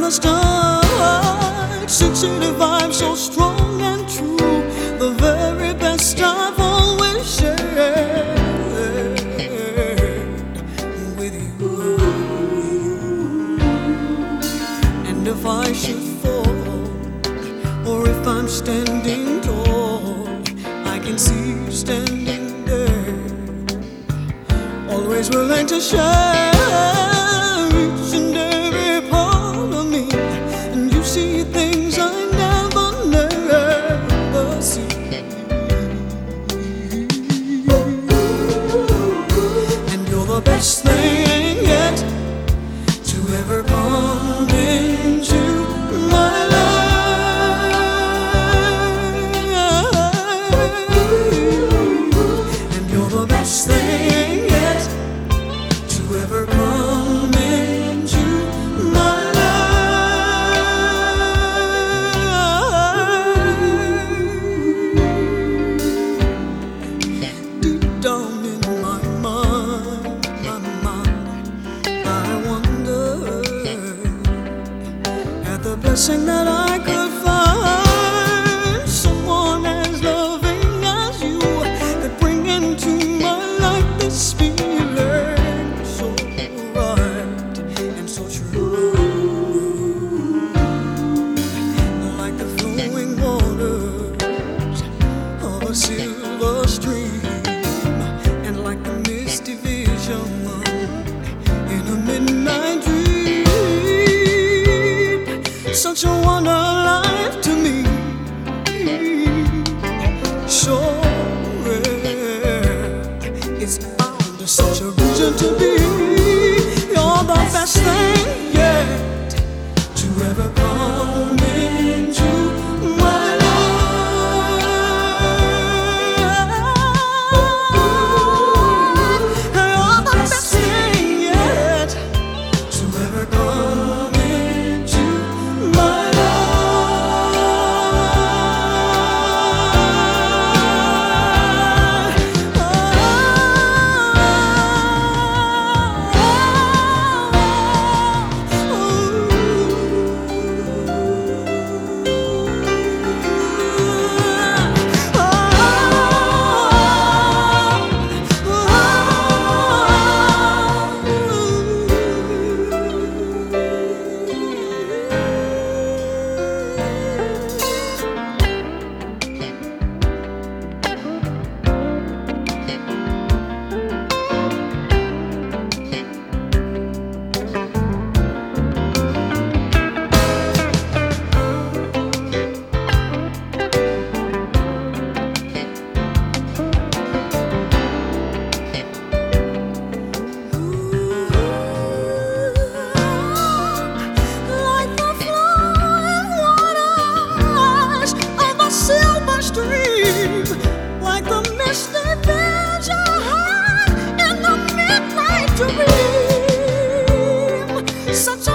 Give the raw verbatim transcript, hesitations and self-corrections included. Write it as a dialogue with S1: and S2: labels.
S1: the start. six eighty-five, so strong and true, the very best I've always shared with you. And if I should fall, or if I'm standing tall, I can see you standing there, always willing to share each and every part of me. And you see things I never, never see. And you're the best thing yet to ever come into my life. And you're the best thing yet to ever come into my life. Deep down in my mind, my mind, I wonder at the blessing that I could find someone as loving as you, that bring into my life this feeling so right and so true, like the flowing waters of a silver stream, and like the misty vision in a midnight dream. Such a wonder life to me, so rare. It's bound to such a reason to be. You're the best thing yet to ever come into my life. You're the best thing yet to ever come into my life. Like the flowing waters of a silver stream, like the misty vision in the midnight dream. Such a